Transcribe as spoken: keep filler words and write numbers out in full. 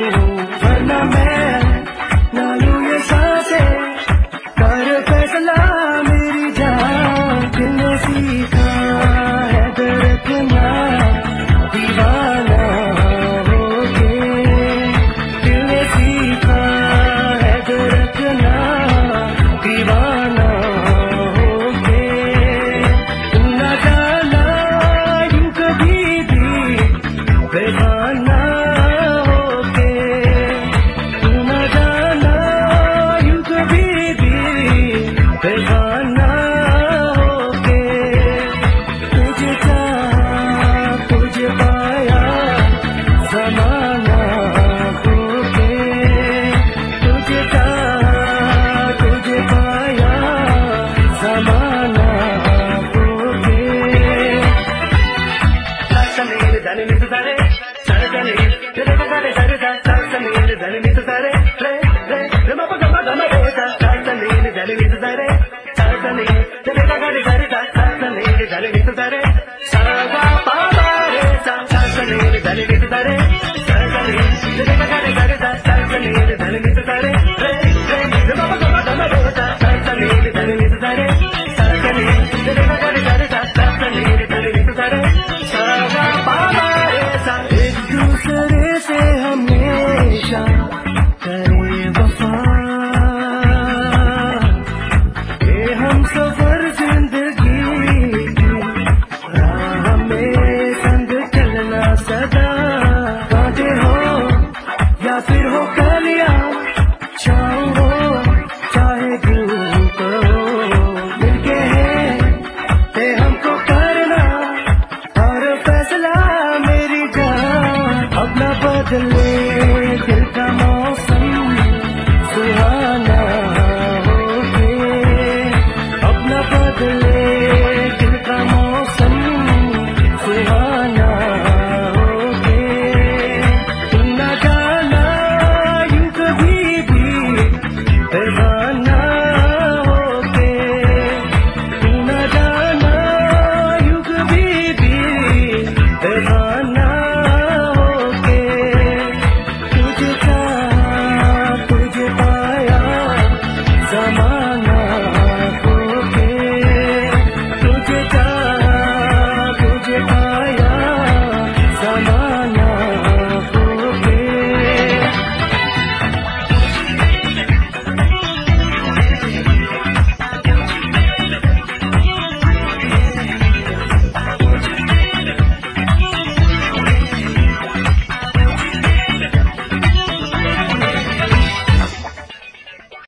वरना मैं ना लूं ये सांसें। कर फैसला मेरी जान, किसने सीखा है धड़कना दीवाना होके। किसने सीखा है धड़कना दीवाना होके। ना जाना यूं कभी भी बेगाना होके। ना जाना यूं कभी भी बेगाना होके। तुझे चाहा तुझे पाया ज़माना होके। तुझे चाहा तुझे पाया ज़माना होके। सासनीर धनी नित तारे सरदनी तेरे बगारे सरदा। सासनीर धनी नित तारे रे रे रे मा पगा मा मा रे सा। सासनीर धनी नित तारे सरदनी तेरे बगारे सरदा। सासनीर धनी नित तारे सरदा पा मा रे सा। सासनीर धनी नित तारे सरदनी तेरे बगारे सरदा। सासनीर धनी नित तारे रे रे रे मा पगा मा मा रे सा। सासनीर धनी नित तारे सरदनी तेरे बगारे सरदा। सासनीर धनी नित तारे सरदा पा मा रे सा। एक दूसरे से हमेशा करे वफा, ये हम सफर जिंदगी की राह में संग चलना सदा। कांटे हो या फिर हो कलियां, छाँव हो